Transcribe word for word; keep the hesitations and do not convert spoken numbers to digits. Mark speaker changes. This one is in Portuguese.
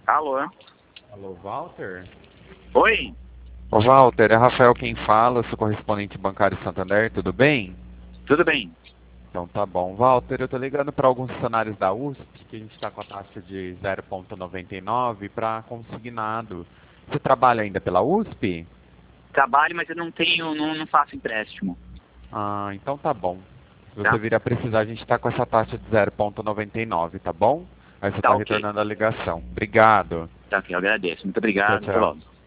Speaker 1: Alô?
Speaker 2: Alô, Walter?
Speaker 1: Oi?
Speaker 2: Ô, Walter, é Rafael quem fala, sou correspondente bancário Santander, tudo bem?
Speaker 1: Tudo bem.
Speaker 2: Então tá bom. Walter, eu tô ligando para alguns funcionários da U S P, que a gente está com a taxa de zero vírgula noventa e nove para consignado. Você trabalha ainda pela U S P?
Speaker 1: Trabalho, mas eu não tenho, não, não faço empréstimo.
Speaker 2: Ah, então tá bom. Se
Speaker 1: Tá?
Speaker 2: você vir a precisar, a gente está com essa taxa de zero vírgula noventa e nove, tá bom? Aí você
Speaker 1: Tá
Speaker 2: está
Speaker 1: ok.
Speaker 2: retornando a ligação. Obrigado.
Speaker 1: Tá ok, eu agradeço. Muito
Speaker 2: Tchau,
Speaker 1: obrigado. Até
Speaker 2: tchau.
Speaker 1: logo.